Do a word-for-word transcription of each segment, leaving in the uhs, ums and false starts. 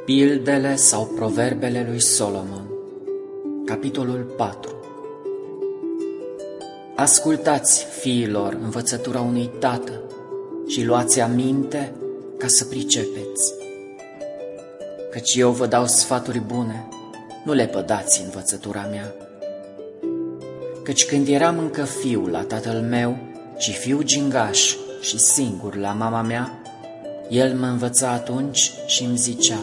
Pildele sau proverbele lui Solomon, capitolul patru. Ascultați, fiilor, învățătura unui tată și luați aminte ca să pricepeți. Căci eu vă dau sfaturi bune, nu le pădați învățătura mea. Căci când eram încă fiu la tatăl meu și fiu gingaș și singur la mama mea, el mă învăța atunci și îmi zicea: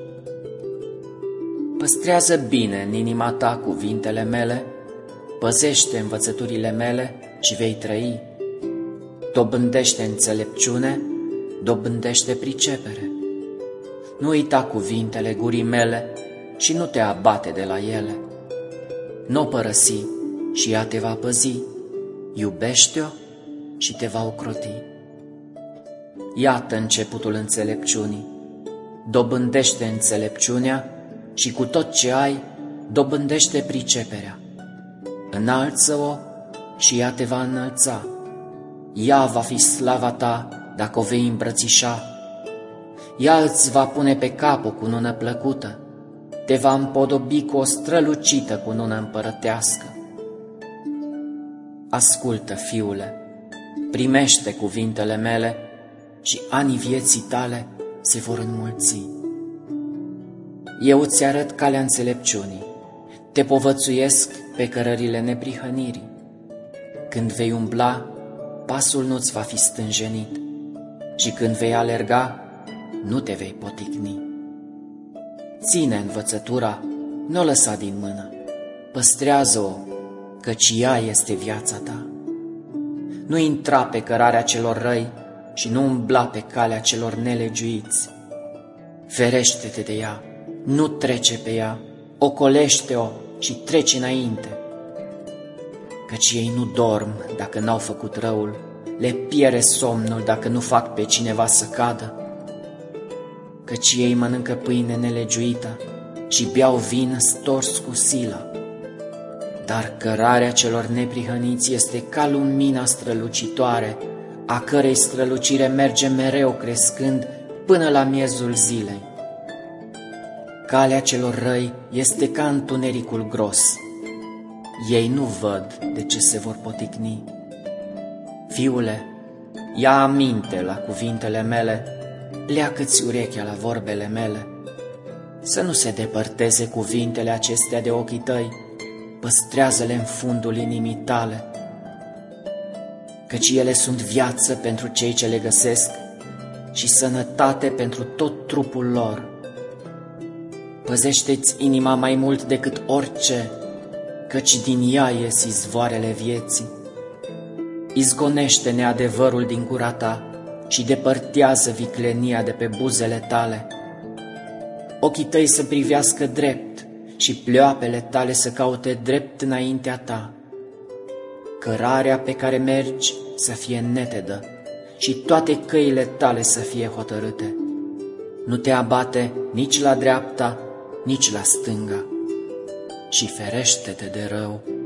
păstrează bine în inima ta cuvintele mele, păzește învățăturile mele și vei trăi. Dobândește înțelepciune, dobândește pricepere. Nu uita cuvintele gurii mele și nu te abate de la ele. Nu o părăsi și ea te va păzi, iubește-o și te va ocroti. Iată începutul înțelepciunii, dobândește înțelepciunea și cu tot ce ai, dobândește priceperea. Înalță-o și ea te va înălța. Ea va fi slava ta dacă o vei îmbrățișa. Ea îți va pune pe cap o cunună plăcută, te va împodobi cu o strălucită cunună împărătească. Ascultă, fiule, primește cuvintele mele și anii vieții tale se vor înmulți. Eu îți arăt calea înțelepciunii, te povățuiesc pe cărările neprihănirii. Când vei umbla, pasul nu-ți va fi stânjenit și când vei alerga, nu te vei poticni. Ține învățătura, nu o lăsa din mână, păstrează-o, căci ea este viața ta. Nu intra pe cărarea celor răi și nu umbla pe calea celor nelegiuiți. Ferește-te de ea, nu trece pe ea, ocolește-o și treci înainte. Căci ei nu dorm dacă n-au făcut răul, le piere somnul dacă nu fac pe cineva să cadă. Căci ei mănâncă pâine nelegiuită și beau vin stors cu silă. Dar cărarea celor neprihăniți este ca lumina strălucitoare, a cărei strălucire merge mereu crescând până la miezul zilei. Calea celor răi este ca întunericul gros. Ei nu văd de ce se vor poticni. Fiule, ia aminte la cuvintele mele, pleacă-ți urechea la vorbele mele. Să nu se depărteze cuvintele acestea de ochii tăi, păstrează-le în fundul inimii tale. Căci ele sunt viață pentru cei ce le găsesc și sănătate pentru tot trupul lor. Păzește-ți inima mai mult decât orice, căci din ea ies izvoarele vieții. Izgonește neadevărul din gura ta și depărtează viclenia de pe buzele tale. Ochii tăi să privească drept și pleoapele tale să caute drept înaintea ta. Cărarea pe care mergi să fie netedă și toate căile tale să fie hotărâte. Nu te abate nici la dreapta, nici la stânga și ferește-te de rău.